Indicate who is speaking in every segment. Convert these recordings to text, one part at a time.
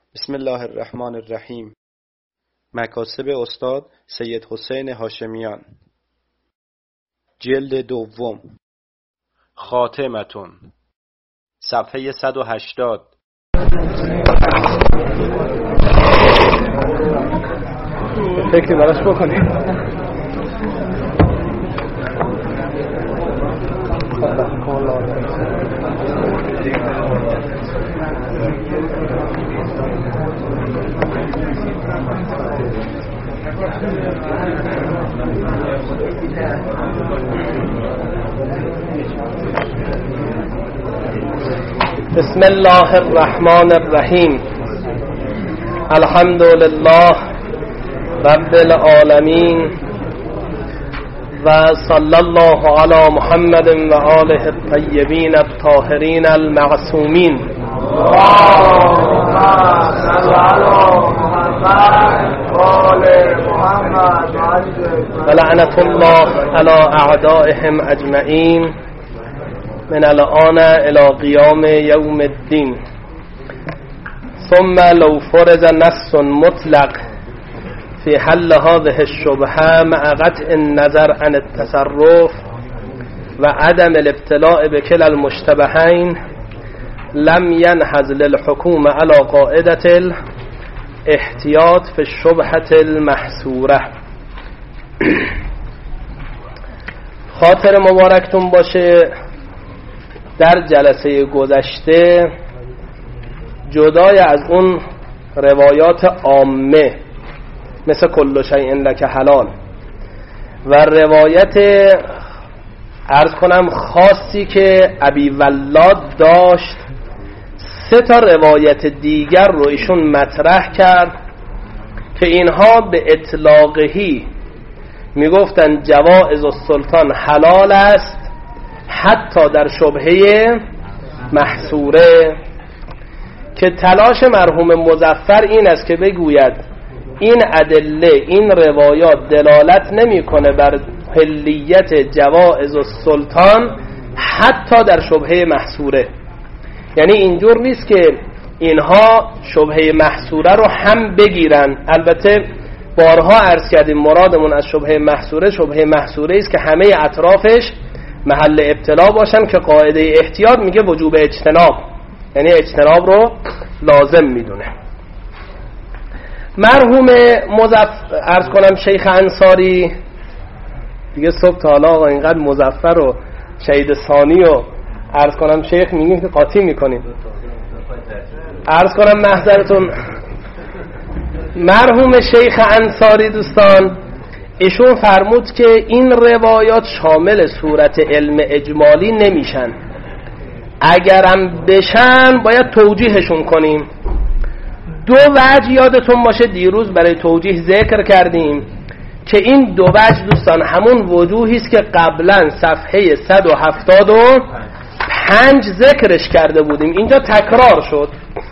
Speaker 1: بسم الله الرحمن الرحیم. مکاسب استاد سید حسین هاشمیان، جلد دوم، خاتمتون، صفحه 180.
Speaker 2: فکری براش بکنید. بسم الله الرحمن الرحیم. الحمد لله رب العالمین و صلی الله علی محمد و آله الطیبین الطاهرین المعصومین. و لعنت الله علی اعدائهم اجمعین من الآن الى قیام یوم الدین. ثم لو فرض نص مطلق في حل هذه الشبهة مع قطع النظر عن التصرف وعدم الابتلاء بكلا المشتبهين لم ينهض للحكومة على قاعدة الاحتياط في الشبهة المحصورة. خاطر مبارکتون باشه، در جلسه گذشته جدای از اون روایات عامه مثل کل شیء لک حلال و روایت عرض کنم خاصی که ابی ولاد داشت، 3 روایت دیگر رو ایشون مطرح کرد که اینها به اطلاقهی میگفتن جوائز السلطان حلال است حتی در شبهه محصوره، که تلاش مرحوم مظفر این است که بگوید این ادله، این روایات دلالت نمیکنه بر حلیت جوائز السلطان حتی در شبهه محصوره. یعنی اینجور نیست که اینها شبهه محصوره رو هم بگیرن. البته بارها عرض کردیم مرادمون از شبهه محصوره است که همه اطرافش محل ابتلا باشن، که قاعده احتیاط میگه وجوب اجتناب، یعنی اجتناب رو لازم میدونه. مرحوم عرض کنم شیخ انصاری دیگه صبح تا حالا اینقدر مظفر و شهید ثانی و عرض کنم شیخ میگیم که قاطی میکنیم. عرض کنم محضرتون مرحوم شیخ انصاری دوستان، ایشون فرمود که این روایات شامل صورت علم اجمالی نمیشن، اگرم بشن باید توجیهشون کنیم. 2 وجه یادتون باشه دیروز برای توجیه ذکر کردیم که این 2 وجه دوستان همون وجوهی است که قبلا صفحه 175 ذکرش کرده بودیم، اینجا تکرار شد.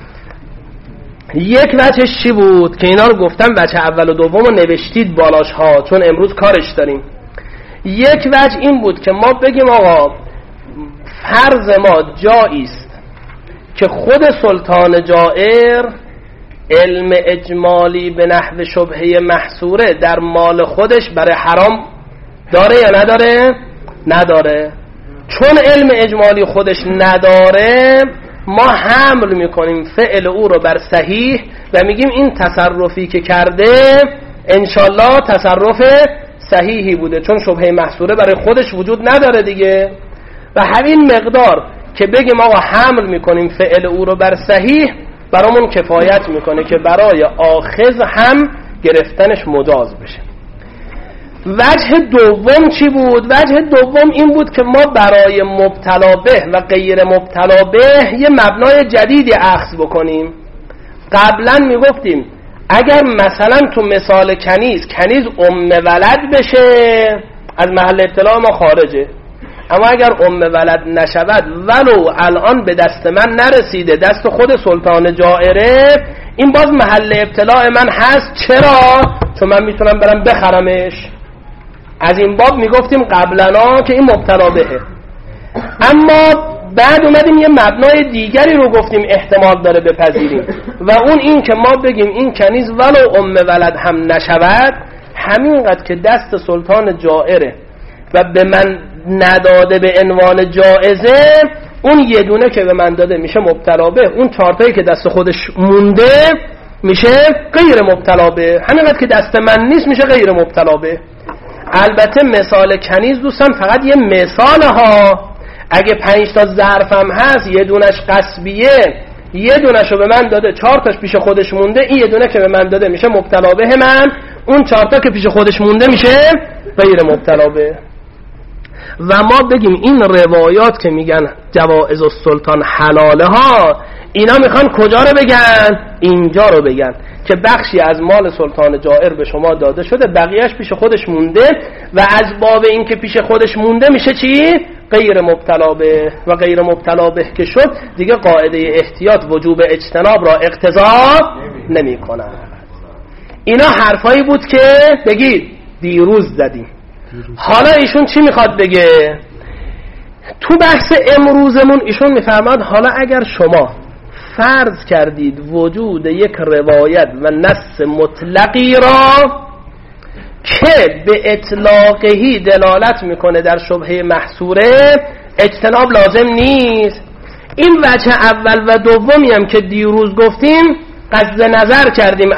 Speaker 2: یک وجهش چی بود که اینا رو گفتم، وجه اول و دوم رو نوشتید بالاش ها چون امروز کارش داریم. یک وجه این بود که ما بگیم آقا فرض ما جاییست که خود سلطان جائر علم اجمالی به نحو شبهه محصوره در مال خودش برای حرام داره یا نداره؟ نداره. چون علم اجمالی خودش نداره، ما حمل میکنیم فعل او رو بر صحیح و میگیم این تصرفی که کرده انشالله تصرف صحیحی بوده، چون شبهه محصوره برای خودش وجود نداره دیگه. و همین مقدار که بگیم آقا حمل میکنیم فعل او رو بر صحیح برامون کفایت میکنه که برای آخذ هم گرفتنش مجاز بشه. وجه دوم چی بود؟ وجه دوم این بود که ما برای مبتلا به و غیر مبتلا به یه مبنای جدیدی اخذ بکنیم. قبلا میگفتیم اگر مثلا تو مثال کنیز ولد بشه از محل ابتلا ما خارجه، اما اگر ولد نشود ولو الان به دست من نرسیده، دست خود سلطان جائره، این باز محل ابتلاع من هست. چرا؟ چون من میتونم برم بخرمش. از این باب میگفتیم قبلنا که این مبتلا بهه. اما بعد اومدیم یه مبنای دیگری رو گفتیم احتمال داره بپذیریم و اون این که ما بگیم این کنیز ولو ولد هم نشود، همینقدر که دست سلطان جائره و به من نداده به عنوان جائزه، اون یه دونه که به من داده میشه مبتلا به، اون چارتایی که دست خودش مونده میشه غیر مبتلا به، همینقدر که دست من نیست میشه غیر مبتلا به. البته مثال کنیز دوستان فقط یه مثال ها، اگه 5 تا ظرفم هست یه دونش قصبیه، یه دونش رو به من داده 4 تاش پیش خودش مونده، این یه دونه که به من داده میشه مبتلا به من، اون 4 تا که پیش خودش مونده میشه غیر مبتلا به. و ما بگیم این روایات که میگن جوائز السلطان حلاله ها، اینا میخوان کجا رو بگن؟ اینجا رو بگن که بخشی از مال سلطان جائر به شما داده شده، بقیهش پیش خودش مونده و از باب این که پیش خودش مونده میشه چی؟ غیر مبتلا به. و غیر مبتلا به که شد دیگه قاعده احتیاط وجوب اجتناب را اقتضا نمی کنه. اینا حرفایی بود که بگید دیروز زدیم. حالا ایشون چی میخواد بگه؟ تو بحث امروزمون ایشون میفرماد حالا اگر شما فرض کردید وجود یک روایت و نص مطلقی را که به اطلاقهی دلالت میکنه در شبهه محصوره، اجتناب لازم نیست. این وجه اول و دومی هم که دیروز گفتیم قطع نظر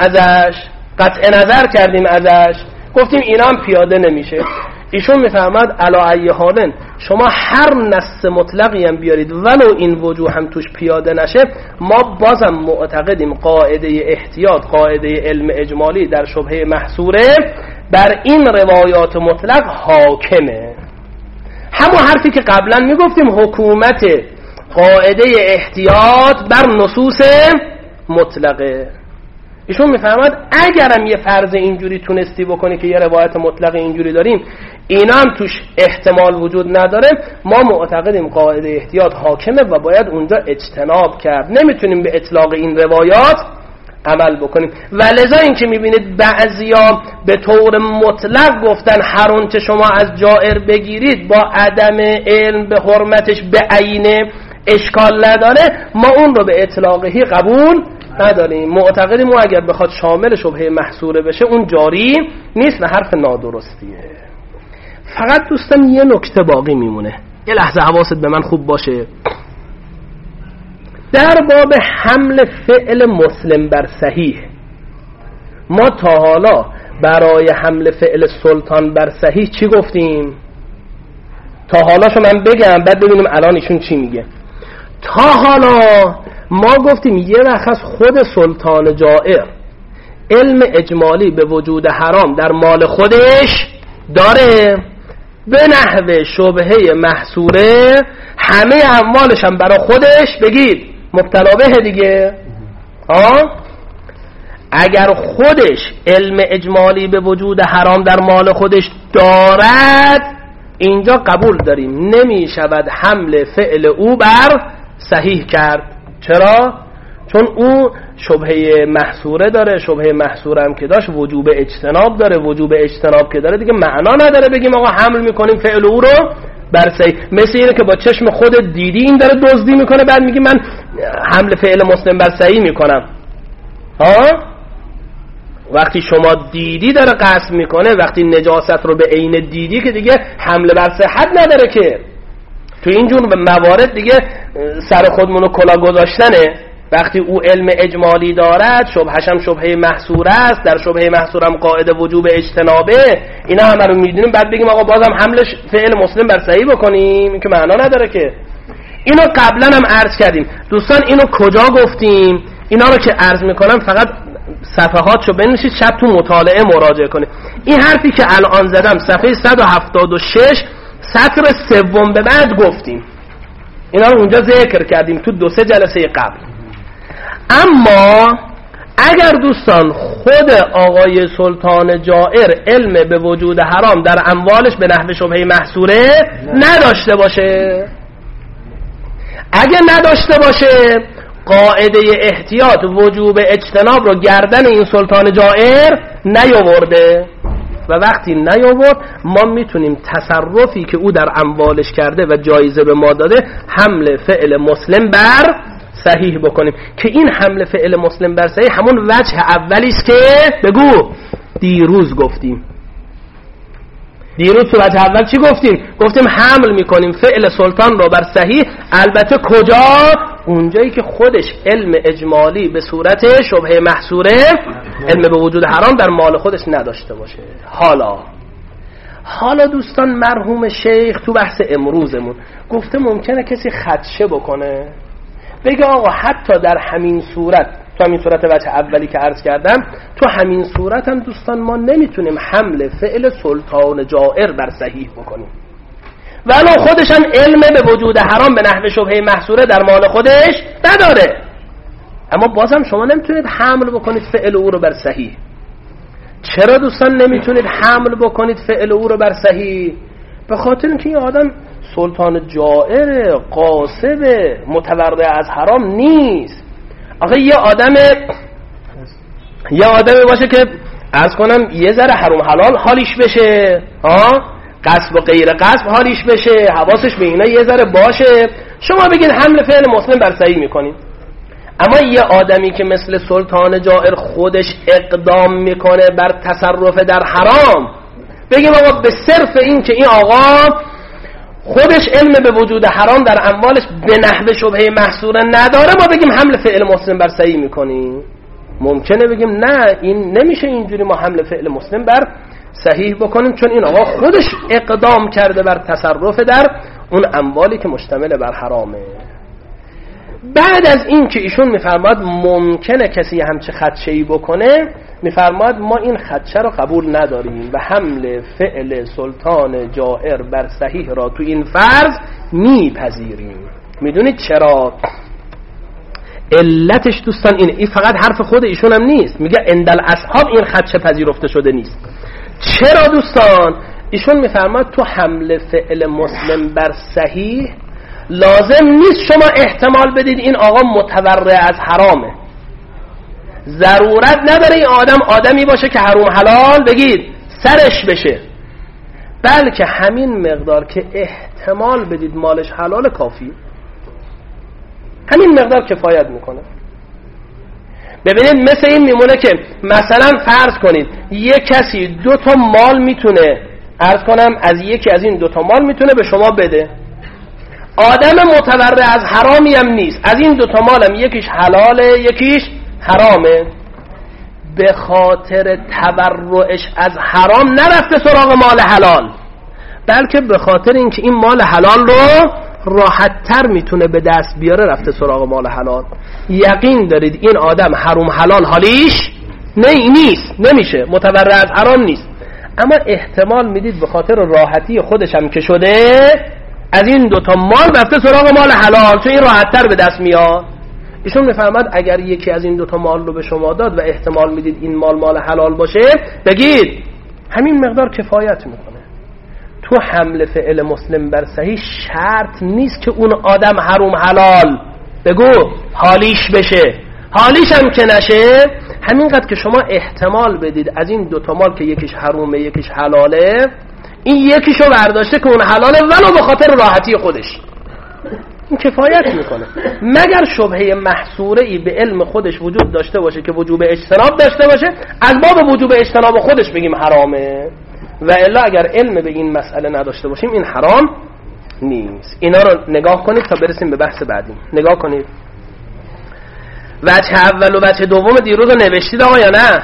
Speaker 2: کردیم ازش، گفتیم اینا هم پیاده نمیشه. ایشون میفهمد علا ای حالن شما هر نص مطلقی هم بیارید ولو این وجوه هم توش پیاده نشه، ما بازم معتقدیم قاعده احتیاط، قاعده علم اجمالی در شبهه محصوره بر این روایات مطلق حاکمه. همون حرفی که قبلا میگفتیم حکومت قاعده احتیاط بر نصوص مطلقه. ایشون میفهمد اگرم یه فرض اینجوری تونستی بکنی که یه روایت مطلق اینجوری داریم، اینا هم توش احتمال وجود نداره، ما معتقدیم قاعده احتیاط حاکمه و باید اونجا اجتناب کرد، نمیتونیم به اطلاق این روایات عمل بکنیم. و لذا این که میبینید بعضیا به طور مطلق گفتن هر اونچه شما از جائر بگیرید با عدم علم به حرمتش به عینه اشکال نداره، ما اون رو به اطلاقهی قبول نداریم. معتقدیم و اگر بخواد شامل شبهه محصوره بشه اون جاری نیست و حرف نادرستیه. فقط دوستان یه نکته باقی میمونه، یه لحظه حواست به من خوب باشه. در باب حمل فعل مسلم بر صحیح، ما تا حالا برای حمل فعل سلطان بر صحیح چی گفتیم؟ تا حالا شو من بگم بعد ببینیم الان ایشون چی میگه. تا حالا ما گفتیم یه وقت از خود سلطان جائر علم اجمالی به وجود حرام در مال خودش داره، به نحو شبهه محصوره همه اموالش هم برای خودش بگید مبتلا به دیگه. اگر خودش علم اجمالی به وجود حرام در مال خودش دارد، اینجا قبول داریم نمی شود حمل فعل او بر صحیح کرد. چرا؟ چون او شبهه محصوره داره، شبهه محصوره هم که داشت وجوب اجتناب داره، وجوب اجتناب که داره دیگه معنا نداره بگیم آقا حمل میکنیم فعل او رو بر صحیح. مثل اینه که با چشم خودت دیدی این داره دزدی میکنه بعد میگی من حمل فعل مسلم بر صحیح میکنم. وقتی شما دیدی داره قصد میکنه، وقتی نجاست رو به عین دیدی که دیگه حمل بر صحت نداره که. تو اینجور موارد دیگه سر خودمونو کلا گذاشتنه. وقتی او علم اجمالی دارد شبهش هم شبهه محصوره است، در شبهه محصوره هم قاعده وجوب اجتنابه، اینا همه رو میدونیم بعد بگیم آقا بازم حملش فعل مسلم بر صحیح بکنیم، این که معنا نداره که. اینو قبلا هم عرض کردیم دوستان. اینو کجا گفتیم؟ اینا رو که عرض میکنم فقط صفحاتشو بنویسید، شب تو مطالعه مراجعه کنید. این حرفی که الان زدم صفحه 176 سطر سوم به بعد گفتیم، اینا رو اونجا ذکر کردیم تو 2-3 جلسه قبل. اما اگر دوستان خود آقای سلطان جائر علم به وجود حرام در اموالش به نحو شبهه محصوره نداشته باشه، اگه نداشته باشه قاعده احتیاط وجوب اجتناب رو گردن این سلطان جائر نیاورده. و وقتی نیاورد ما میتونیم تصرفی که او در اموالش کرده و جایزه به ما داده حمل فعل مسلم بر صحیح بکنیم که این حمل فعل مسلم بر صحیح همون وجه اولی است که بگو دیروز گفتیم. دیروز تو وجه اول چی گفتیم؟ گفتیم حمل میکنیم فعل سلطان رو بر صحیح. البته کجا؟ اونجایی که خودش علم اجمالی به صورت شبهه محصوره، علم به وجود حرام در مال خودش نداشته باشه. حالا دوستان مرحوم شیخ تو بحث امروزمون گفته ممکنه کسی خدشه بکنه بگه آقا حتی در همین صورت، تو همین صورت وجه اولی که عرض کردم، تو همین صورت هم دوستان ما نمیتونیم حمل فعل سلطان جائر بر صحیح بکنیم ولو خودش هم علم به وجود حرام به نحو شبهه محصوره در مال خودش نداره، اما بازم شما نمیتونید حمل بکنید فعل او رو بر صحیح. چرا دوستان نمیتونید حمل بکنید فعل او رو بر صحیح؟ به خاطر اینکه این آدم سلطان جائر، قاصب، متورع از حرام نیست. آخه یه آدم باشه که عرض کنم یه ذره حرام حلال حالیش بشه، قصب و غیر قصب حالیش بشه، حواسش به اینا یه ذره باشه، شما بگید حمل فعل مسلم بر صحیح میکنیم. اما یه آدمی که مثل سلطان جائر خودش اقدام میکنه بر تصرف در حرام، بگیم آقا به صرف این که این آقا خودش علم به وجود حرام در اموالش به نحو شبهه محصوره نداره، ما بگیم حمل فعل مسلم بر صحیح میکنیم؟ ممکنه بگیم نه، این نمیشه اینجوری ما حمل فعل مسلم بر صحیح بکنیم، چون این آقا خودش اقدام کرده بر تصرف در اون اموالی که مشتمل بر حرامه. بعد از این که ایشون میفرماد ممکنه کسی همچه خدشه‌ای بکنه، میفرماد ما این خدشه رو قبول نداریم و حمل فعل سلطان جائر بر صحیح را تو این فرض میپذیریم. میدونید چرا؟ علتش دوستان این فقط حرف خود ایشون هم نیست، میگه اندل اصحاب این خدشه پذیرفته شده نیست. چرا دوستان؟ ایشون میفرماد تو حمل فعل مسلم بر صحیح لازم نیست شما احتمال بدید این آقا متورع از حرامه، ضرورت نداره این آدمی باشه که حرام حلال بگید سرش بشه، بلکه همین مقدار که احتمال بدید مالش حلال کافی، همین مقدار کفایت میکنه. ببینید مثل این میمونه که مثلا فرض کنید یک کسی 2 تا مال میتونه عرض کنم از یکی از این 2 تا مال میتونه به شما بده، آدم متورع از حرامی هم نیست، از این 2 تا مالم یکیش حلاله یکیش حرامه، به خاطر تبرعش از حرام نرفته سراغ مال حلال، بلکه به خاطر اینکه این مال حلال رو راحت تر میتونه به دست بیاره رفته سراغ مال حلال. یقین دارید این آدم حرام حلال حالیش نیست، نمیشه، متورع از حرام نیست، اما احتمال میدید به خاطر راحتی خودش هم که شده از این 2 تا مال رفته سراغ مال حلال، چون این راحت تر به دست میاد. ایشون میفهمد اگر یکی از این 2 تا مال رو به شما داد و احتمال میدید این مال حلال باشه، بگید همین مقدار کفایت میکنه. تو حمل فعل مسلم بر صحیح شرط نیست که اون آدم حرام حلال بگو حالیش بشه، حالیش هم که نشه، همینقدر که شما احتمال بدید از این 2 تا مال که یکیش حرومه یکیش حلاله، این یکیشو برداشته که اون حلاله ولو به خاطر راحتی خودش، این کفایت میکنه. مگر شبهه محصوره ای به علم خودش وجود داشته باشه که وجوب اجتناب داشته باشه، از باب وجوب اجتناب خودش بگیم حرامه، و الا اگر علم به این مسئله نداشته باشیم این حرام نیست. اینا رو نگاه کنید تا برسیم به بحث بعدی. نگاه کنید وجه اول و وجه دوم دیروز رو نوشتید آقا یا نه؟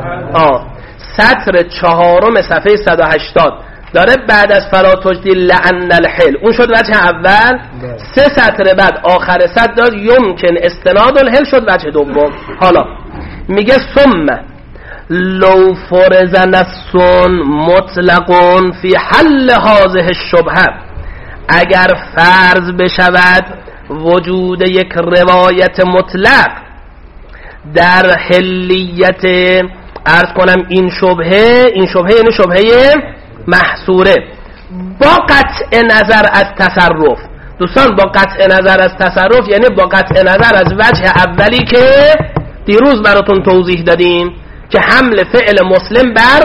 Speaker 2: سطر 4 صفحه 180 داره بعد از فلا تجدی لعن الحل، اون شد وجه اول. 3 سطر بعد آخر سطر داد یمکن استناد الحل، شد وجه دوم. حالا میگه ثم لو فرض نص مطلق فی حل هذه الشبهه، اگر فرض بشود وجود یک روایت مطلق در حلیت عرض کنم این شبهه یعنی شبهه محصوره با قطع نظر از تصرف. دوستان با قطع نظر از تصرف یعنی با قطع نظر از وجه اولی که دیروز براتون توضیح دادیم که حمل فعل مسلم بر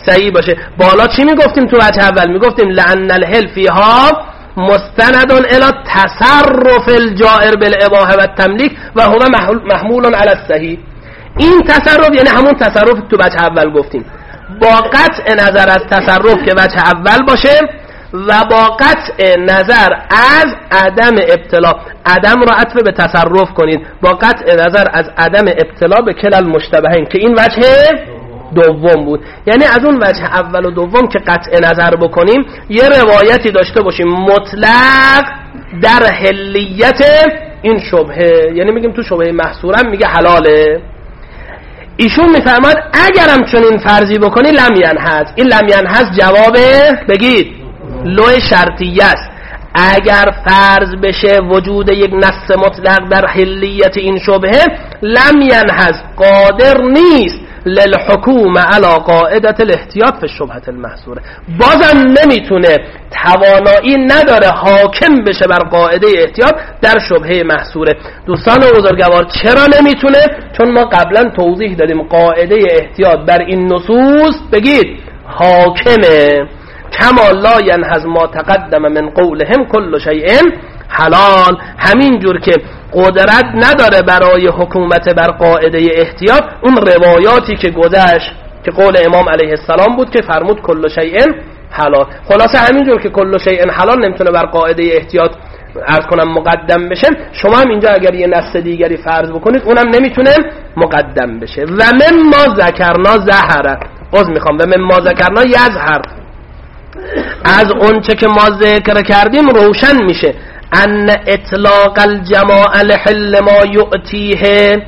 Speaker 2: صحیح باشه. بالا چی میگفتیم تو وجه اول؟ میگفتیم لأن الحل فیها مستند الی تصرف الجائر بالاباحه و التملیک و هو محمول علی الصحیح. این تصرف یعنی همون تصرف تو وجه اول گفتیم، با قطع نظر از تصرف که وجه اول باشه و با قطع نظر از عدم ابتلا. عدم را عطف به تصرف کنید، با قطع نظر از عدم ابتلا به کل المشتبهین که این وجه دوم بود. یعنی از اون وجه اول و دوم که قطع نظر بکنیم یه روایتی داشته باشیم مطلق در حلیت این شبهه، یعنی میگیم تو شبهه محصورم میگه حلاله. ایشون میفرماد اگرم چنین فرضی بکنی لم ینحز. این لم ینحز جوابه بگید لو شرطیه است. اگر فرض بشه وجود یک نص مطلق در حلیت این شبهه، لم ینحز قادر نیست للحکومه علی قاعده الاحتیاط فی الشبهه المحصوره. بازم نمیتونه، توانایی نداره حاکم بشه بر قاعده احتیاط در شبهه محصوره. دوستان بزرگوار چرا نمیتونه؟ چون ما قبلا توضیح دادیم قاعده احتیاط بر این نصوص بگید حاکمه. کما لا ینحز ما تقدم من قولهم کل شیء حلال. همین جور که قدرت نداره برای حکومت بر قاعده احتیاط اون روایاتی که گذشت که قول امام علیه السلام بود که فرمود کل شیء حلال. خلاصه همین جور که کل شیء حلال نمیتونه بر قاعده احتیاط عرض کنم مقدم بشه، شما هم اینجا اگر یه نص دیگری فرض بکنید اونم نمیتونه مقدم بشه. و مما ذکرنا ظهر، میخوام و مما ذکرنا یظهر، از اون چه که ما ذکر کردیم روشن میشه ان اطلاق الجماع لحل ما یؤتیه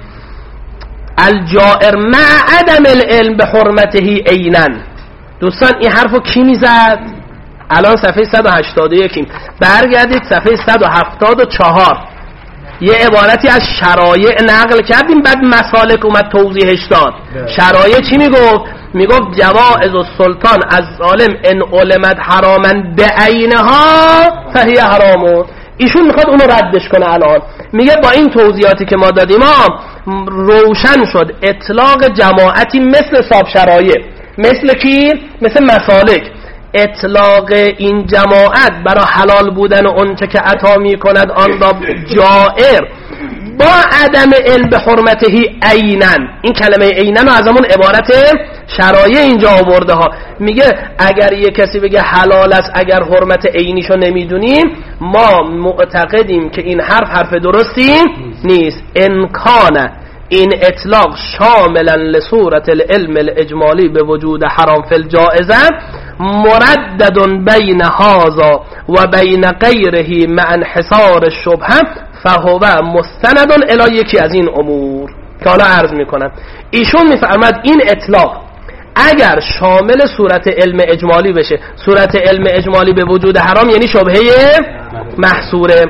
Speaker 2: الجائر مع عدم العلم به حرمته عینا. دوستان این حرفو کی میزد؟ الان صفحه 181 برگردید صفحه 174 یه عبارتی از شرایع نقل کردیم، بعد مسالک اومد توضیحش داد. شرایع چی میگفت؟ میگفت جوائز السلطان از ظالم ان علمت حراما بعینها فهی حرام. ایشون میخواد اونو ردش کنه. الان میگه با این توضیحاتی که ما دادیم روشن شد اطلاق جماعتی مثل صاحب شرایع، مثل کی؟ مثل مسالک، اطلاق این جماعت برای حلال بودن اون چه که عطا میکند آن را جائر با عدم علم به حرمته عیناً. این کلمه عیناً از همون عبارت شرایع اینجا آورده ها. میگه اگر یه کسی بگه حلال است اگر حرمت عینیشو نمیدونیم، ما معتقدیم که این حرف درستی نیست. انکان این اطلاق شاملا لصورت العلم الاجمالی به وجود حرام فی الجائزه مردد بین هذا و بین غیره مع انحصار الشبهه فهو مستند الی یکی از این امور که حالا عرض میکنم. ایشون میفرماد این اطلاق اگر شامل صورت علم اجمالی بشه، صورت علم اجمالی به وجود حرام یعنی شبهه محصوره،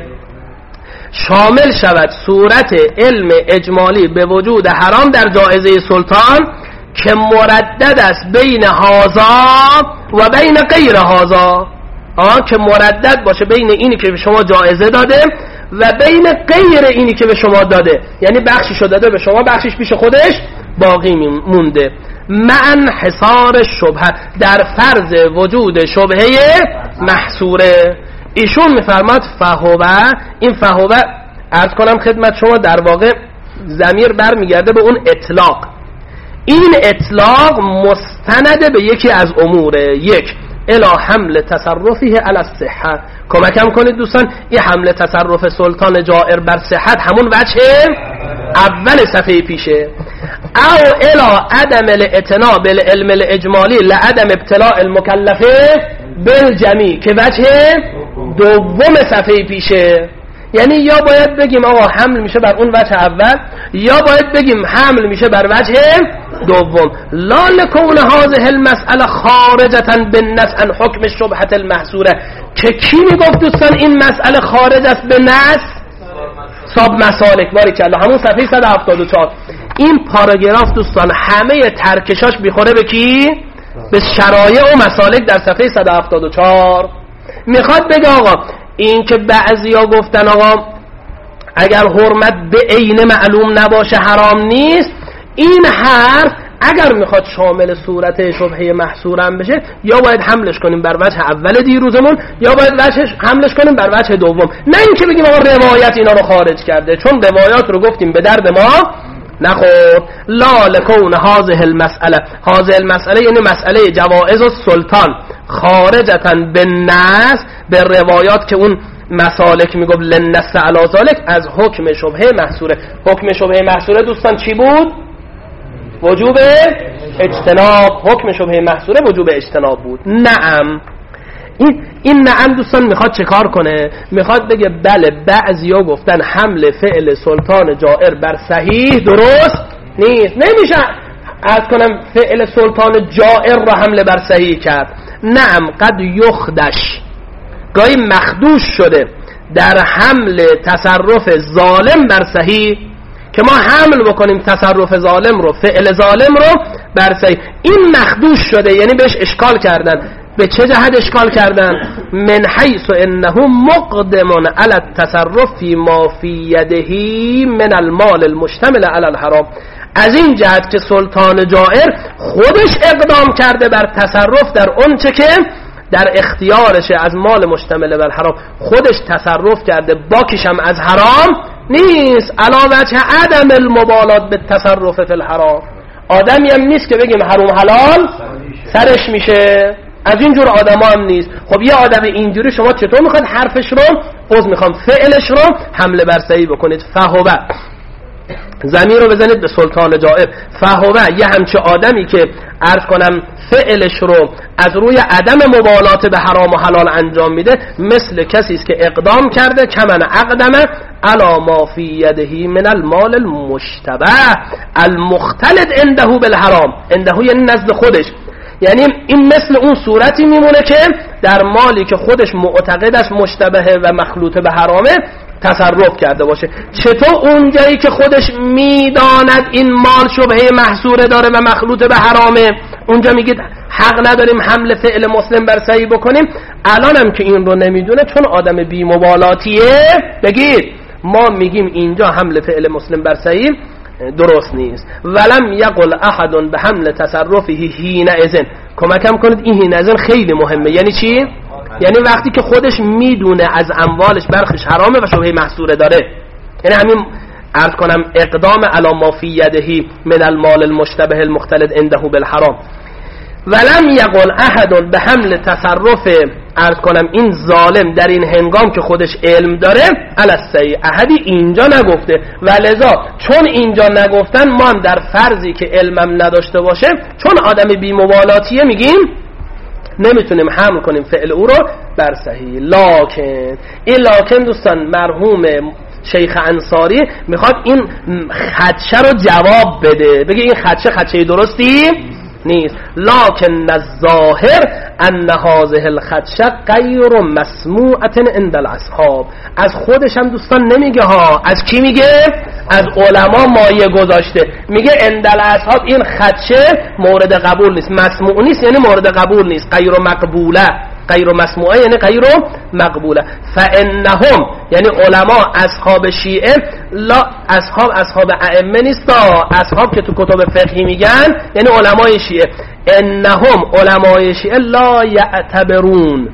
Speaker 2: شامل شود صورت علم اجمالی به وجود حرام در جائزه سلطان که مردد است بین هازا و بین غیر هازا، که مردد باشه بین اینی که به شما جائزه داده و بین غیر اینی که به شما داده، یعنی بخشیشو داده به شما، بخشیش پیش خودش باقی مونده. معن حصار شبهه، در فرض وجود شبهه محصوره. ایشون میفرماد فهوه، این فهوه عرض کنم خدمت شما در واقع ضمیر برمیگرده به اون اطلاق. این اطلاق مستند به یکی از اموره. یک، الی حمل تصرفه علی الصحه. کمکم کنید دوستان، این حمل تصرف سلطان جائر بر صحت همون وجه اول صفحه پیشه. او الی عدم الاعتنا بالعلم الاجمالی لعدم ابتلاء المکلفه بالجمی که وجه دوم صفحه پیشه. یعنی یا باید بگیم آقا حمل میشه بر اون وجه اول، یا باید بگیم حمل میشه بر وجه دوم. لا لکون هذه المسئله خارجه بالنص عن حکم الشبهه المحصوره. که کی میگفت دوستان این مسئله خارج است به نص؟ صاحب مسالک. باریکالله، همون صفحه 174. این پاراگراف دوستان همه ترکشاش میخوره به کی؟ به شرایع و مسالک در صفحه 174. میخواد بگه آقا این که بعضیا گفتن آقا اگر حرمت به عین معلوم نباشه حرام نیست، این حرف اگر میخواد شامل صورت شبهه محصور هم بشه یا باید حملش کنیم بر وجه اول دیروزمون یا باید حملش کنیم بر وجه دوم، نه اینکه بگیم آقا روایت اینا رو خارج کرده، چون روایات رو گفتیم به درد ما نخورد. لا لکون هذه المسئله یعنی مسئله جوائز السلطان خارجتا بالنص، به روایات که اون مسالک میگفت للنص علی ذلک، از حکم شبهه محصوره. حکم شبهه محصوره دوستان چی بود؟ وجوب اجتناب. حکم شبهه محصوره وجوب اجتناب بود. نعم، این نعم دوستان میخواد چه کار کنه؟ میخواد بگه بله بعضیا گفتن حمل فعل سلطان جائر بر صحیح درست نیست، نمیشه عرض کنم فعل سلطان جائر را حمل بر صحیح کرد. نعم قد یخدش، گاهی مخدوش شده در حمل تصرف ظالم بر صحیح، که ما حمل بکنیم تصرف ظالم رو، فعل ظالم رو بر صحیح. این مخدوش شده یعنی بهش اشکال کردن. به چه جهت اشکال کردن؟ من حیث انه مقدم علی التصرف فی ما فی یده من المال المشتمل علی الحرام، از این جهت که سلطان جائر خودش اقدام کرده بر تصرف در اون چه که در اختیارشه از مال مشتمل بر حرام، خودش تصرف کرده، باکیشم از حرام نیست. علاوه عدم المبالات به تصرف فی الحرام، آدمی هم نیست که بگیم حرام حلال سرش میشه، از اینجور آدم هم نیست. خب یه آدم اینجوری شما چطور میخواد حرفش رو میخوام فعلش رو حمله بر صحیح بکنید؟ فهوه، ضمیر رو بزنید به سلطان جائر. فهوه یه همچه آدمی که عرض کنم فعلش رو از روی عدم مبالات به حرام و حلال انجام میده، مثل کسی است که اقدام کرده کمن اقدمه علی ما فی یده من المال المشتبه المختلط عنده بالحرام. عنده یعنی نزد خودش، یعنی این مثل اون صورتی میمونه که در مالی که خودش معتقدش مشتبه و مخلوط به حرامه تصرف کرده باشه. چطور اون جایی که خودش میداند این مال شبهه محصوره داره و مخلوط به حرامه، اونجا میگید حق نداریم حمل فعل مسلم بر صحیح بکنیم؟ الانم که این رو نمیدونه چون آدم بی مبالاتیه، بگید ما میگیم اینجا حمل فعل مسلم بر صحیح درست نیست. ولم یقل احد به حمل تصرفه حین اذن. کمکم کنید، این حین اذن خیلی مهمه. یعنی چی؟ یعنی وقتی که خودش میدونه از اموالش برخش حرامه و شبهه محصوره داره، یعنی همین عرض کنم اقدام علی ما فی یده من المال المشتبه المختلط عنده بالحرام. ولم یقل احد به حمل تصرف عرض کنم این ظالم در این هنگام که خودش علم داره علی الصحیح، احدی اینجا نگفته. ولذا چون اینجا نگفتن ما هم در فرضی که علمم نداشته باشه چون آدم بی مبالاتیه میگیم نمیتونیم حمل کنیم فعل او رو بر صحیح. لکن این لکن دوستان مرحوم شیخ انصاری میخواد این خدشه رو جواب بده، بگه این خدشه درستی نیست. لکن الظاهر ان هذه الخدشه غیر مسموعه عند الاصحاب. از خودش هم دوستان نمیگه ها، از کی میگه؟ از علما مایه گذاشته. میگه عند الاصحاب این خدشه مورد قبول نیست، مسموع نیست یعنی مورد قبول نیست، غیر مقبوله. غیر مسموعه یعنی غیر مقبوله. فانهم یعنی علما اصحاب شیعه، لا اصحاب ائمه نیست، اصحاب که تو کتب فقهی میگن یعنی علمای شیعه. انهم علمای شیعه لا یعتبرون،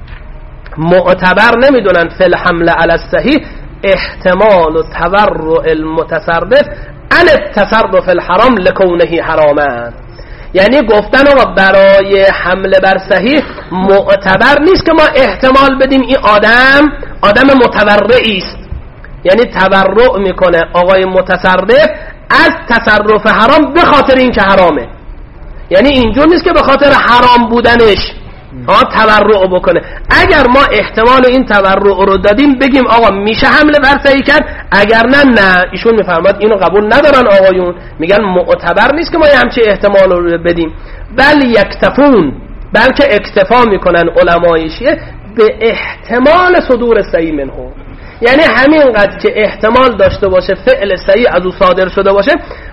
Speaker 2: معتبر نمیدونن فی الحمل علی الصحیح احتمال و تورع المتصرف عن التصرف الحرام لکونه حراما. یعنی گفتن آقا برای حمله بر صحیح معتبر نیست که ما احتمال بدیم این آدم متورعی است، یعنی تورع میکنه آقای متصرف از تصرف حرام به خاطر این که حرامه. یعنی اینجور نیست که به خاطر حرام بودنش تورع بکنه. اگر ما احتمال این تورع رو دادیم بگیم آقا میشه حمله بر صحیح کرد، اگر نه ایشون میفرماد اینو قبول ندارن آقایون، میگن معتبر نیست که ما همچین احتمال رو بدیم. بل یکتفون، بلکه اکتفا میکنن علمای شیعه به احتمال صدور صحیح منه، یعنی همینقدر که احتمال داشته باشه فعل صحیح از او صادر شده باشه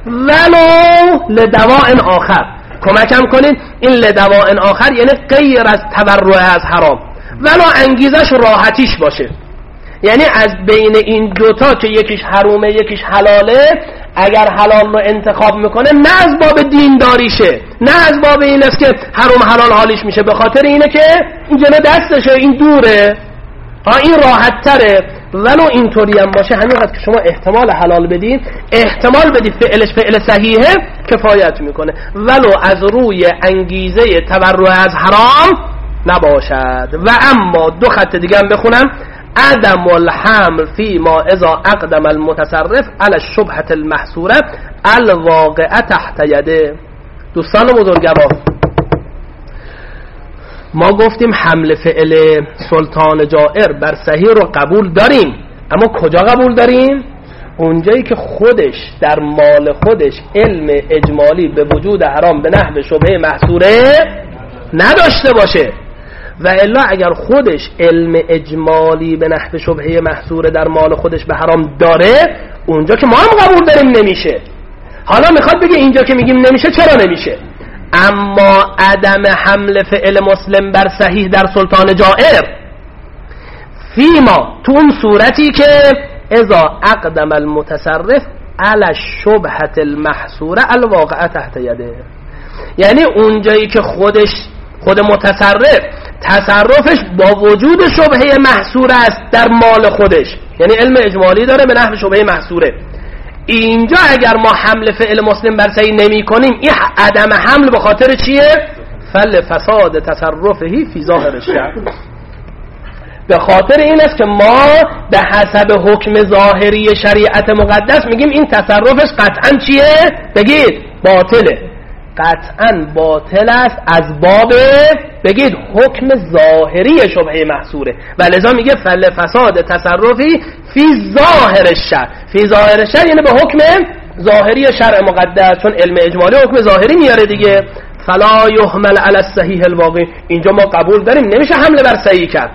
Speaker 2: ولو لدواء آخر. کمکم کنید، این لدواء آخر یعنی غیر از تورع از حرام، ولو انگیزش راحتیش باشه، یعنی از بین این دوتا که یکیش حرومه یکیش حلاله اگر حلال رو انتخاب میکنه نه از باب دینداریشه، نه از باب این است که حرام حلال حالیش میشه، به خاطر اینه که این جلو دستشه، این دوره، این راحت تره. ولو اینطوری هم باشه، همینقدر که شما احتمال حلال بدید، احتمال بدید فعلش فعل صحیحه، کفایت میکنه، ولو از روی انگیزه تبرع از حرام نباشد. و اما دو خط دیگه هم بخونم: عدم الحمل فی ما اذا اقدم المتصرف علی الشبهة المحصوره الواقعه تحت یده. دوستان بزرگوار، ما گفتیم حمل فعل سلطان جائر بر صحیح رو قبول داریم، اما کجا قبول داریم؟ اونجایی که خودش در مال خودش علم اجمالی به وجود حرام به نحو شبهه محصوره نداشته باشه. و الا اگر خودش علم اجمالی به نحو شبهه محصوره در مال خودش به حرام داره، اونجا که ما هم قبول داریم نمیشه. حالا میخواد بگه اینجا که میگیم نمیشه چرا نمیشه؟ اما عدم حمل فعل مسلم بر صحیح در سلطان جائر فیما، تو اون صورتی که اذا اقدم المتصرف علی الشبهة المحصوره الواقعه تحت یده، یعنی اونجایی که خود متصرف تصرفش با وجود شبهه محصوره است در مال خودش، یعنی علم اجمالی داره به نحو شبهه محصوره، اینجا اگر ما حمل فعل مسلم بر صحیح نمی کنیم، این عدم حمل به خاطر چیه؟ فل فساد تصرفهی فی ظاهر الشرع، به خاطر این است که ما به حسب حکم ظاهری شریعت مقدس میگیم این تصرفش قطعا چیه؟ بگید باطله، قطعا باطل است از باب بگید حکم ظاهری شبهه محصوره، و لذا میگه فل فساد تصرفی فی ظاهر الشرع. فی ظاهر الشرع یعنی به حکم ظاهری شرع مقدس، چون علم اجمالی حکم ظاهری میاره دیگه. فلا یحمل علی الصحیح الواقعی، اینجا ما قبول داریم نمیشه حمله بر صحیح کرد.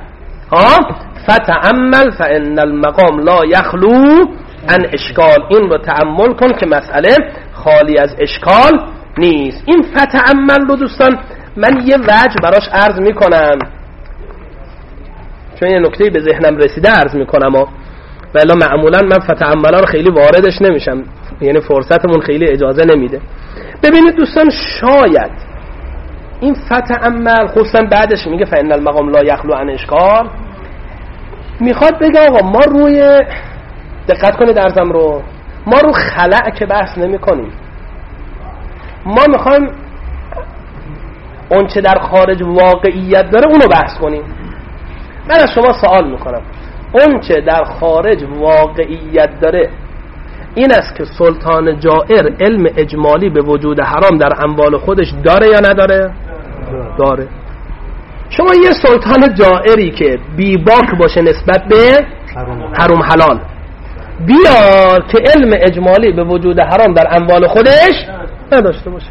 Speaker 2: فتأمل فان المقام لا یخلو عن اشکال، این رو تأمل کن که مسئله خالی از اشکال نیست. این فتأمل رو دوستان من یه وجه براش عرض میکنم، چون یه نکته به ذهنم رسیده عرض میکنم و الا معمولا من فتأمل رو خیلی واردش نمیشم، یعنی فرصتمون خیلی اجازه نمیده. ببینید دوستان، شاید این فتأمل خصوصا بعدش میگه فإن المقام لا یخلو عن اشکال، میخواد بگه آقا ما روی، دقت کنید عرضم رو، ما رو خلأ که بحث نمی کنیم، ما میخوایم اون چه در خارج واقعیت داره اونو بحث کنیم. من از شما سوال میکنم، اون چه در خارج واقعیت داره این است که سلطان جائر علم اجمالی به وجود حرام در اموال خودش داره یا نداره؟ داره. شما یه سلطان جائری که بی باک باشه نسبت به حرام حلال بیار که علم اجمالی به وجود حرام در اموال خودش نداشته باشه.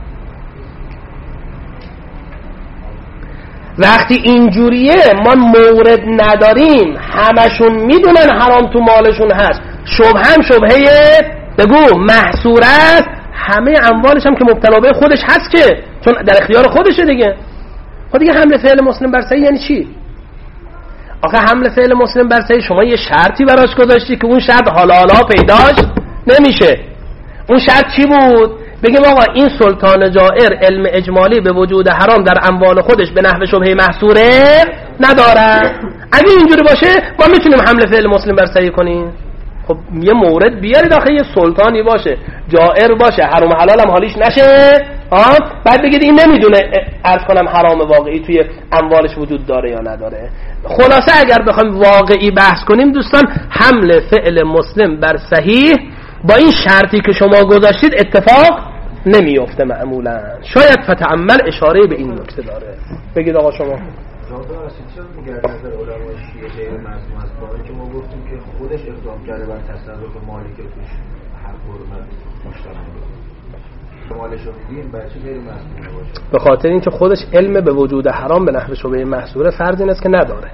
Speaker 2: وقتی اینجوریه ما مورد نداریم، همشون میدونن حرام تو مالشون هست، شبهه بگو محصور است، همه اموالش هم که مبتلا به خودش هست که چون در اختیار خودشه دیگه. خب دیگه حمل فعل مسلم بر صحیح یعنی چی؟ آخه حمل فعل مسلم بر صحیح شما یه شرطی براش گذاشتی که اون شرط حالا پیداش نمیشه. اون شرط چی بود؟ بگیم آقا این سلطان جائر علم اجمالی به وجود حرام در اموال خودش به نحو شبهه محصوره نداره. اگه اینجوری باشه ما میتونیم حمل فعل مسلم بر صحیح کنیم. خب یه مورد بیارید آخه یه سلطانی باشه، جائر باشه، حرام حلال هم حالیش نشه، بعد بگید این نمیدونه عرض کنم حرام واقعی توی اموالش وجود داره یا نداره. خلاصه اگر بخوایم واقعی بحث کنیم دوستان، حمل فعل مسلم بر صحیح با این شرطی که شما گذاشتید اتفاق نمیفته معمولا. شاید فتأمل اشاره به این نکته داره. بگید آقا شما.
Speaker 3: جواب چرا میگه نظر علمای شیعه غیر مذموم است، با اینکه ما گفتیم که خودش اقدام کرده بر تصرف مالی که توش حق حرمت مشترک مالش رو میدیم، بچه غیر مذموم باشه؟
Speaker 2: به خاطر اینکه خودش علم به وجود حرام به نحو شبهه محصوره فرض این است که نداره.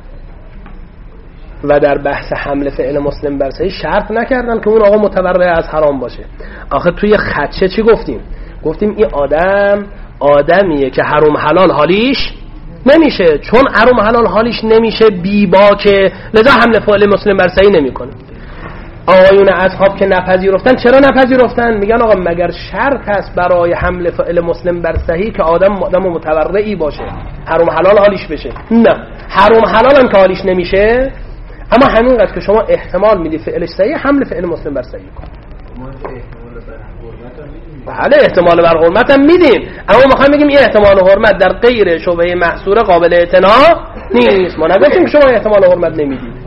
Speaker 2: و در بحث حمل فعل مسلم بر صحیح شرط نکردن که اون آقا متبرع از حرام باشه. آخه توی خدشه چی گفتیم؟ گفتیم این آدمیه که حرام حلال حالیش نمیشه، چون حرام حلال حالیش نمیشه بی باکه، لذا حمل فعل مسلم بر صحیح نمیکنه. آقایون اصحاب که نپذیرفتن، چرا نپذیرفتن؟ میگن آقا مگر شرط است برای حمل فعل مسلم بر صحیح که آدم متورعی باشه حرام حلال حالیش بشه؟ نه، حرام حلال هم که حالیش نمیشه، اما همینقدر که شما احتمال میدی فعلش صحیح، حمل فعل مسلم بر صحیح کن. بله احتمال بر حرمت هم میدیم، اما میخوایم بگیم این احتمال حرمت در غیر شبهه محصوره قابل اعتنا نیست. ما نگفتیم که شما احتمال حرمت نمیدید.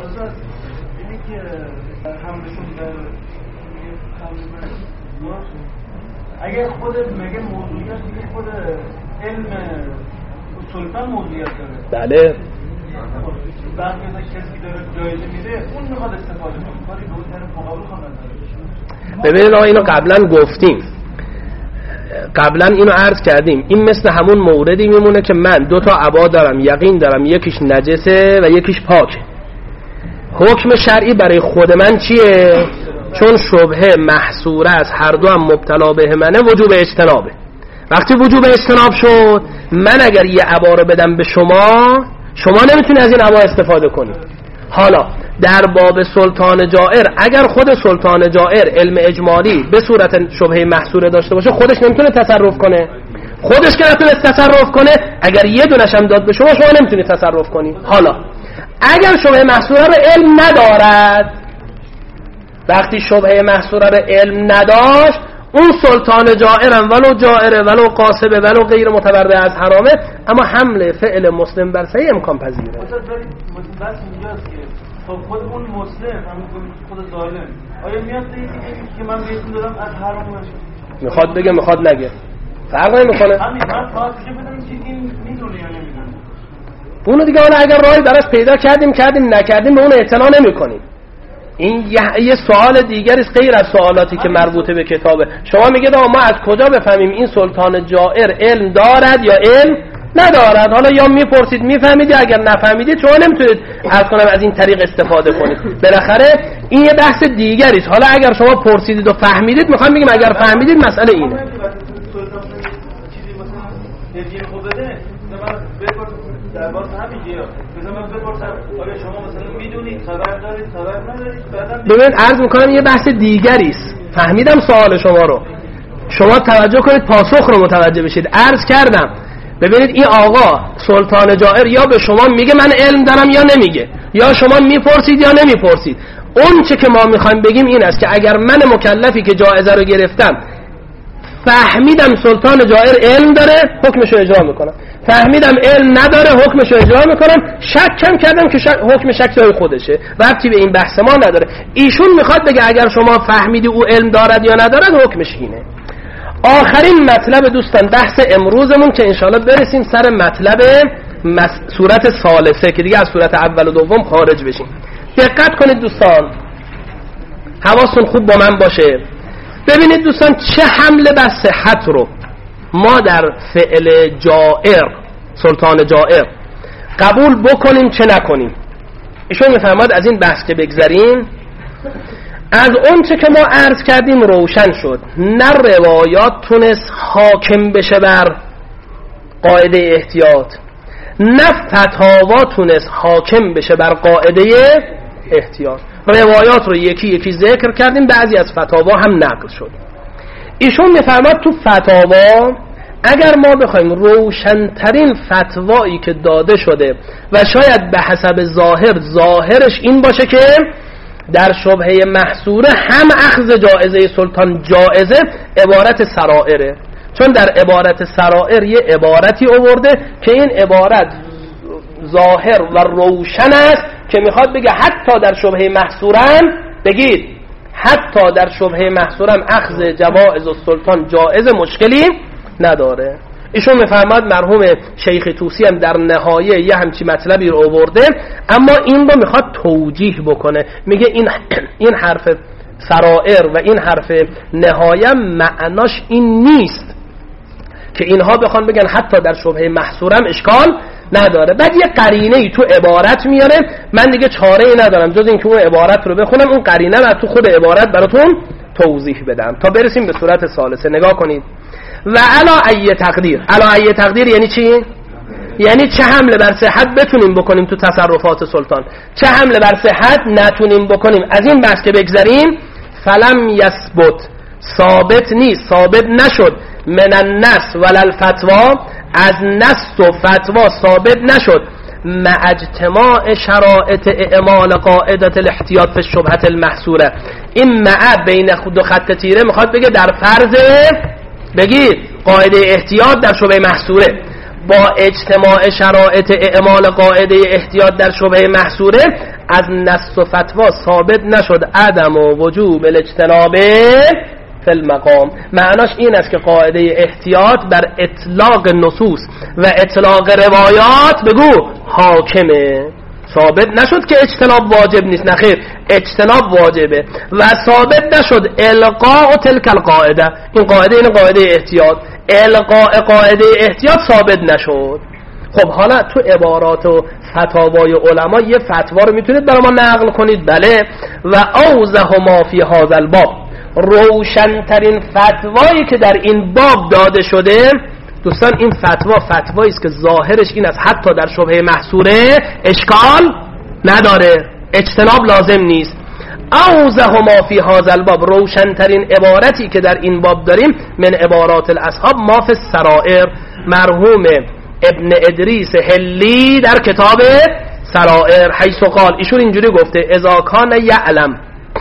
Speaker 4: اگر خود مگه موضوعیت دیگه خود علم سلطان موضوعیت داره.
Speaker 2: بله.
Speaker 4: بعد کسی داره جایزه میده اون میخواد استفاده کنه، کاری به اون طرف مقابل خواهد.
Speaker 2: ببینید آقا اینو قبلا گفتیم، قبلا اینو عرض کردیم، این مثل همون موردی میمونه که من 2 تا عبا دارم، یقین دارم یکیش نجسه و یکیش پاکه. حکم شرعی برای خود من چیه؟ چون شبهه محصوره از هر دو هم مبتلا به منه، وجوب اجتنابه. وقتی وجوب اجتناب شد، من اگر یه عبا رو بدم به شما نمیتونی از این عبا استفاده کنی. حالا در باب سلطان جائر، اگر خود سلطان جائر علم اجمالی به صورت شبهه محصوره داشته باشه، خودش نمیتونه تصرف کنه. خودش که نتونه تصرف کنه، اگر یه دونش هم داد به شما نمیتونی تصرف کنی. حالا اگر شبهه محصوره رو علم ندارد، وقتی شبهه محصوره رو علم نداشت، اون سلطان جائرم ولو جائره ولو قاصبه ولو غیر متورع از حرامه، اما حمل فعل مسلم بر صحیح امکان پذیره.
Speaker 4: مثلا بس اینجاست که خب خود اون مسلم خود ظالم آیا میاد که من بهتون دادم از حرام باشه؟
Speaker 2: میخواد بگه میخواد نگه، فرق نمیکنه.
Speaker 4: همین من فقط میگم بدونم که این میدونه یا نمیدونه.
Speaker 2: اونو دیگه حالا اگر راهی براش پیدا کردیم نکردیم به اون اعتنا نمی‌کنیم. این یه سوال دیگری است غیر از سوالاتی که مربوطه به کتابه. شما میگید ما از کجا بفهمیم این سلطان جائر علم دارد یا علم ندارد؟ حالا یا میپرسید میفهمیدی، اگر نفهمیدید شما نمیتونید عرض کنم از این طریق استفاده کنید. بالاخره این یه بحث دیگری است. حالا اگر شما پرسیدید و فهمیدید، میخوام بگیم اگر فهمیدید مسئله اینه.
Speaker 4: در باز همینجا مثلا من بپرسم آیا شما مثلا میدونید خبر دارید خبر ندارید؟ بعدم
Speaker 2: ببین عرض میکنم یه بحث دیگری است. فهمیدم سوال شما رو، شما توجه کنید پاسخ رو متوجه بشید. عرض کردم ببینید این آقا سلطان جائر یا به شما میگه من علم دارم یا نمیگه، یا شما میپرسید یا نمیپرسید. اون چه که ما میخوایم بگیم این است که اگر من مکلفی که جایزه رو گرفتم فهمیدم سلطان جائر علم داره، حکمشو اجرا میکنم. فهمیدم علم نداره، حکمشو اجرا میکنم. شکم کردم که حکم شک جای خودشه، ربطی به این بحث ما نداره. ایشون میخواد بگه اگر شما فهمیدی او علم دارد یا ندارد، حکمش اینه. آخرین مطلب دوستان بحث امروزمون که انشاءالله برسیم سر مطلب صورت ثالثه که دیگه از صورت اول و دوم خارج بشیم. دقت کنید دوستان، حواستون خوب با من باشه. ببینید دوستان چه حمله بر صحت رو ما در فعل جائر، سلطان جائر قبول بکنیم چه نکنیم. ایشون میفرماد از این بحث که بگذریم، از اون چه که ما عرض کردیم روشن شد نه روایات تونست حاکم بشه بر قاعده احتیاط، نه فتاوا تونست حاکم بشه بر قاعده احتیاط. روایات رو یکی یکی ذکر کردیم، بعضی از فتاوا هم نقل شد. ایشون میفرماد تو فتاوا اگر ما بخوایم روشنترین فتوایی که داده شده و شاید به حسب ظاهرش این باشه که در شبهه محصوره هم اخذ جائزه سلطان جائزه، عبارت سرائره. چون در عبارت سرائر یه عبارتی آورده که این عبارت ظاهر و روشن است که میخواد بگه حتی در شبهه محصورم، بگید حتی در شبهه محصورم اخذ جوائز السلطان جائز مشکلی نداره. ایشون میفرماد مرحوم شیخ طوسی هم در نهایه یه همچی مطلبی رو آورده، اما این رو میخواد توجیه بکنه. میگه این حرف سرائر و این حرف نهایه معناش این نیست که اینها بخوان بگن حتی در شبهه محصورم اشکال نداره. بعد یه قرینه ای تو عبارت میاره، من دیگه چاره ای ندارم جز این که اون عبارت رو بخونم، اون قرینه رو تو خود عبارت براتون توضیح بدم تا برسیم به صورت ثالثه. نگاه کنید. و علا ای تقدیر. علا ای تقدیر یعنی چی؟ یعنی چه حمله بر صحت بتونیم بکنیم تو تصرفات سلطان، چه حمله بر صحت نتونیم بکنیم. از این بحث که بگذریم، فلم یثبت، ثابت نیست، ثابت نشد، من النص ولا الفتوا، از نص و فتوا ثابت نشد، مع اجتماع شرائط اعمال قاعده الاحتیاط فی الشبهه المحصوره. این مع بین دو خط تیره میخواد بگه در فرض، بگید قاعده احتیاط در شبهه محصوره با اجتماع شرائط اعمال قاعده احتیاط در شبهه محصوره، از نص و فتوا ثابت نشد عدم و وجوب الاجتناب فی المقام. معناش این است که قاعده احتیاط بر اطلاق نصوص و اطلاق روایات بگو حاکمه. ثابت نشد که اجتناب واجب نیست، نخیر اجتناب واجبه. و ثابت نشد القاء تلک القاعده، این قاعده این قاعده احتیاط، القاء قاعده احتیاط ثابت نشد. خب حالا تو عبارات و فتاوای علما یه فتوا رو میتونید برای ما نقل کنید؟ بله. و اوضح ما فی هذا الباب، روشنترین فتوایی که در این باب داده شده دوستان، این فتوایی است که ظاهرش این است حتی در شبهه محصوره اشکال نداره، اجتناب لازم نیست. اوضح ما فی هذا الباب، روشنترین عبارتی که در این باب داریم، من عبارات الاصحاب ما فی السرائر، مرحوم ابن ادریس حلی در کتاب سرائر، حیث قال، ایشون اینجوری گفته، اذا کان یعلم،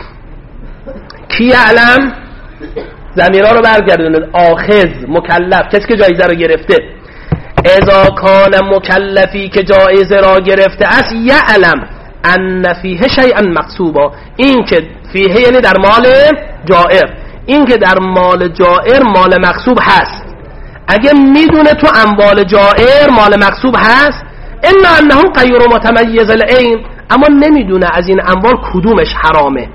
Speaker 2: کی یعلم؟ ضمیرها رو برگردونید، آخذ مکلف، کسی که جایزه رو گرفته، اذا کان مکلفی که جایزه را گرفته است، یعلم ان فیه شیئا مقصوبا، این که فیه یعنی در مال جائر، این که در مال جائر مال مقصوب هست. اگه میدونه تو اموال جائر مال مقصوب هست، الا انه غیر متمیز العین، اما نمیدونه از این اموال کدومش حرامه.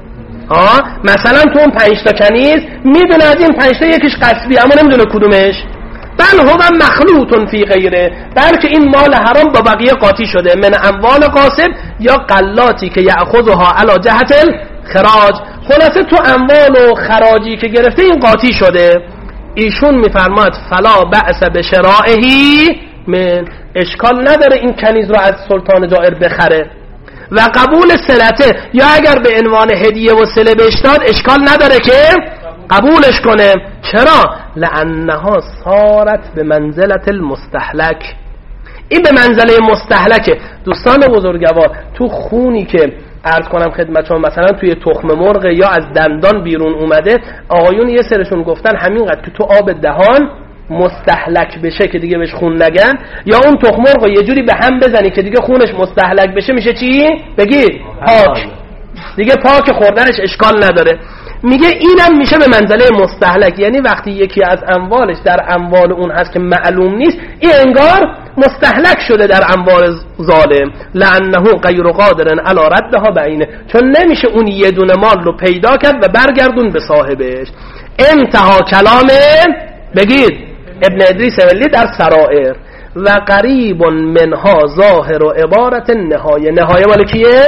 Speaker 2: مثلا تو اون 5 تا کنیز میدونه از این 5 تا یکیش قصبی، اما نمیدونه کدومش. بل هو مخلوط فی غیره، بلکه این مال حرام با بقیه قاطی شده، من اموال قاسب یا قلاتی که یأخذها علی جهت الخراج. خلاصه تو اموال و خراجی که گرفته این قاطی شده. ایشون میفرماد فلا بأس بشرائه، من اشکال نداره این کنیز رو از سلطان جائر بخره. و قبول صلته، یا اگر به عنوان هدیه و صله بهش داد، اشکال نداره که قبولش کنه. چرا؟ لانها صارت به منزلت المستهلک، این به منزله مستهلکه. دوستان بزرگوار، تو خونی که عرض کنم خدمتشون مثلا توی تخم مرغ یا از دندان بیرون اومده، آقایون یه سرشون گفتن همینقدر که تو آب دهان مستهلک بشه که دیگه بهش خون نگن، یا اون تخم مرغ یه جوری به هم بزنی که دیگه خونش مستهلک بشه، میشه چی؟ بگید پاک، دیگه پاک، خوردنش اشکال نداره. میگه اینم میشه به منزله مستهلک، یعنی وقتی یکی از اموالش در اموال اون هست که معلوم نیست، این انگار مستهلک شده در اموال ظالم، لانه غیر قادر علی ردها بعینه، چون نمیشه اون یه دونه مال رو پیدا کرد و برگردون به صاحبش. انتها کلام بگید ابن ادریس ولی در سرائر. و قریب منها ظاهر و عبارت نهایه، نهایه مال کیه؟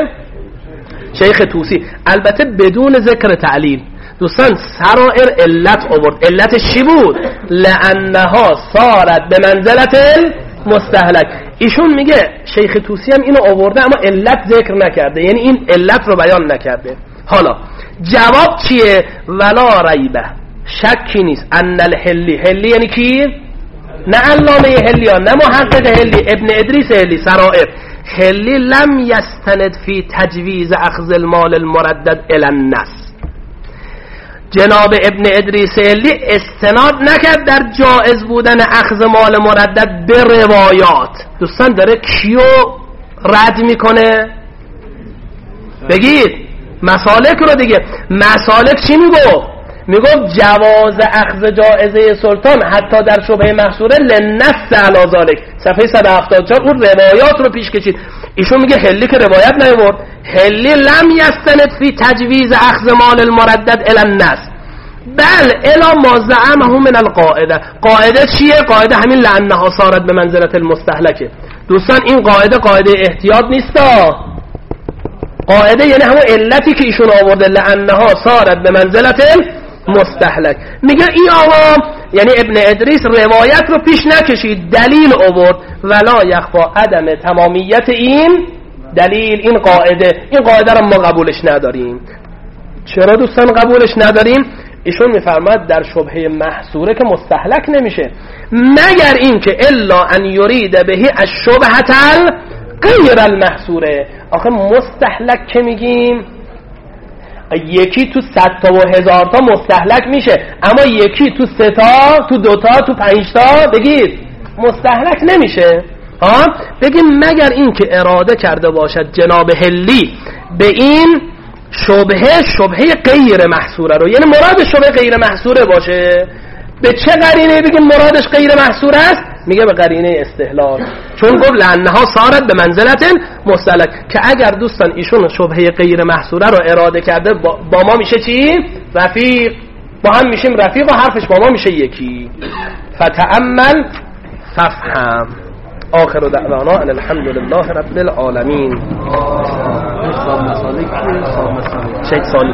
Speaker 2: شیخ توسی، البته بدون ذکر تعلیل. دوستان سرائر علت آورد، علتش چی بود؟ لانها صارت به منزلت المستهلک. ایشون میگه شیخ توسی هم اینو آورده اما علت ذکر نکرده، یعنی این علت رو بیان نکرده. حالا جواب چیه؟ ولا ریبه، شکی نیست، ان الحلی، حلی یعنی کی؟ نه علامه حلی ها، نه محقق حلی، ابن ادریس حلی، سرائر. حلی لم یستند فی تجویز اخذ المال المردد الی النص، جناب ابن ادریس حلی استناد نکرد در جائز بودن اخذ مال مردد به روایات. دوستان داره کیو رد میکنه؟ بگید مسالک رو دیگه. مسالک چی میگو؟ میگفت جواز اخذ جائزه سلطان حتی در شبهه محصوره لنص علی ذالک، صفحه 174 اون روایات رو پیش کشید. ایشون میگه حلی که روایت نیورد، حلی لم یستند فی تجویز اخذ مال المردد الی النص بل الی ما زعمه من القاعده. قاعده چیه؟ قاعده همین لانها صارت به منزلت المستهلکه. دوستان این قاعده قاعده احتیاط نیستا، قاعده یعنی همون علتی که ایشون آورده، لانها صارت به منزلت مستهلک. میگه این آقا یعنی ابن ادریس روایت رو پیش نکشید، دلیل آورد ولا یخفا عدم تمامیت این دلیل. این قاعده رو ما قبولش نداریم. چرا دوستان قبولش نداریم؟ ایشون میفرماد در شبهه محصوره که مستهلک نمیشه مگر این که الا ان یرید بهی الشبهه غیر المحصوره. آخه مستهلک که میگیم یکی تو 100 تا و 1000 تا مستهلک میشه، اما یکی تو 3 تا تو 2 تا تو 5 تا بگید مستهلک نمیشه. بگیم مگر این که اراده کرده باشد جناب هلی به این شبهه غیر محصوره رو، یعنی مراد شبهه غیر محصوره باشه. به چه قرینه بگیم مرادش غیر محصوره است؟ میگه به قرینه استحلال، چون گفت لانها صارت به منزلت مستهلک، که اگر دوستان ایشون شبهه غیر محصوره رو اراده کرده با ما میشه چی؟ رفیق، با هم میشیم رفیق و حرفش با ما میشه یکی. فتأمل فافهم. آخر دعوانا ان الحمد لله رب العالمین. شیخ سالی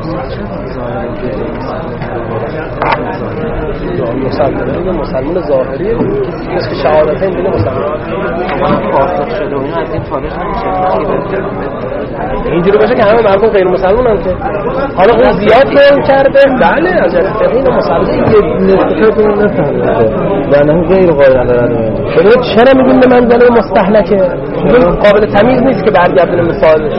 Speaker 2: مسلمان ظاهری کسی که شهادتین بینه مسلمان فاسق شده و از این فارغ نمیشه. اینجوری باشه که همه مردم غیر مسلمان هم که حالا اون زیاد کار کرده. بله از فقین مسلمان یه نقطه رو نفهمیده لانه غیر قابل داره. چرا میگیم به منزله مستهلکه؟ قابل تمیز نیست که برگردونه مثالش.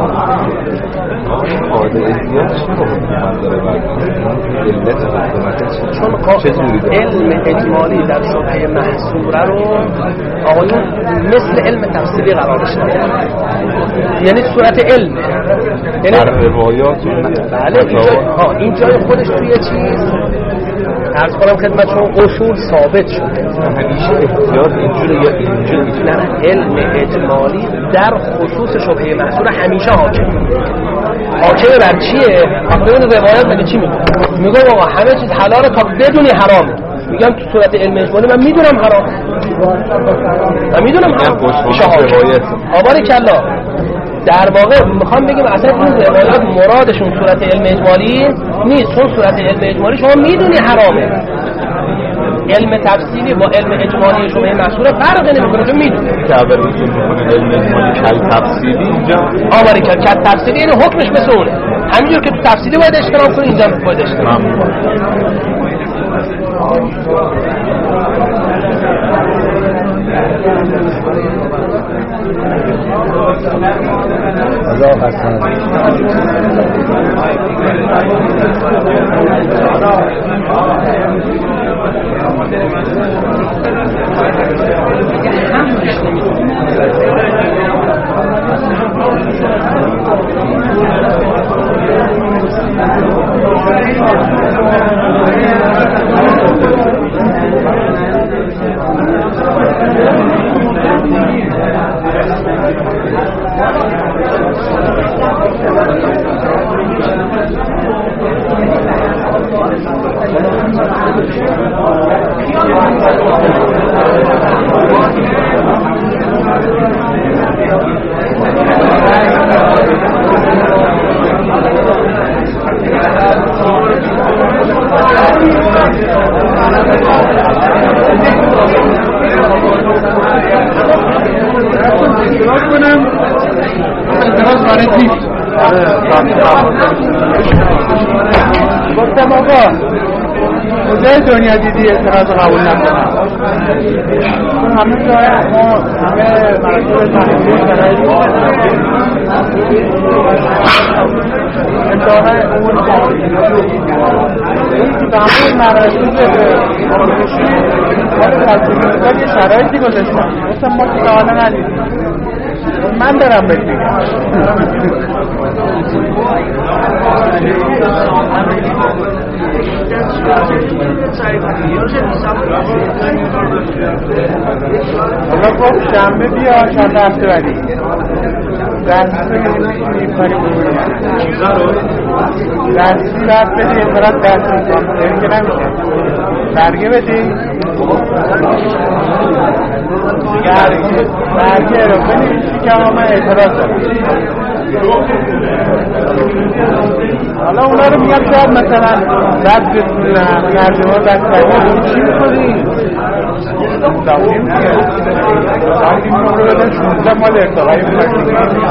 Speaker 2: چون علم اجمالی در شبهه محصوره رو آقایون مثل علم تفصیلی قرارش دادن، یعنی صورت علم، یعنی روایات. بله این جای خودش توی چیز عرض کنم خدمتشون اصول ثابت شده.
Speaker 3: همیشه احتیاط اینجوری
Speaker 2: نه، علم اجمالی در خصوص شبهه محصوره همیشه حاکم بر چیه؟ اون روایات میگه چی میگه آقا همه چیز حلاله تا بدونی حرامه. میگم تو صورت علم اجمالی من میدونم حرام، من میدونم حرام میشه روایت. آباری کلا در واقع میخوام بگیم اصلا این روایات مرادشون صورت علم اجمالی نیست، چون صورت علم اجمالی شما میدونی حرامه. علم تفصیلی با علم اجمالی شبهه محصوره فرق نمیکنه، چون میدونی
Speaker 3: که اول میگیم علم اجمالی کل تفصیلی اینجا
Speaker 2: آباری کل تفصیلی یعنی حکمش مثل اونه. همینجور که تو تفصیلی باید احترام کنی اینجا باید احترام
Speaker 5: گفتم آقا کجای دنیا دیدی اعتراض قبول نکنم؟ همه جای ما همه مراتب تحصیلی برای امتحان امور تمام مراتب یه شرایطی گذاشتم گفتم ما که حالا ندیدیم من دارم بهت میگم حالا گفت شنبه بیا شنبه هفته بعدی دستی میتونی کاری بکنی دستی باید بدی اعتراض دست میکنم که نمیشه برگه بدی برگه رو بنویسی که آقا من اعتراض دارم حالا اونا رو میگم شاید مثلا بعد بسونم ترجمه بستری چی میکنی؟ داویم داویم رو بدن 16 مال ارتقایی بودن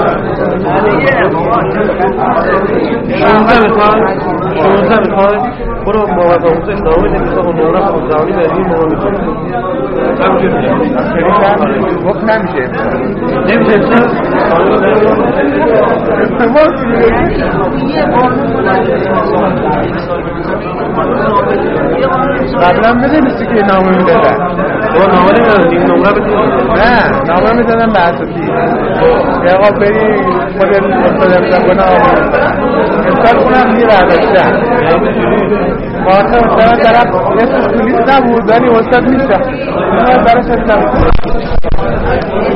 Speaker 6: 16 میخوای برو محمد آموزه ادامه بدیم مثلا نمونه 15 بریم ما میکنیم
Speaker 5: وقت نمیشه قبلا میدونستی که نامه میدادن
Speaker 6: نامه نمیدادن نمره بدیم
Speaker 5: نه نامه میدادن به اساسی یه آقا بری خود مستدر زبانه آمه امسال خونم میبرداشتن خاطر مثلا طرف اسمش تو لیست نبود ولی استاد میشه براش استاد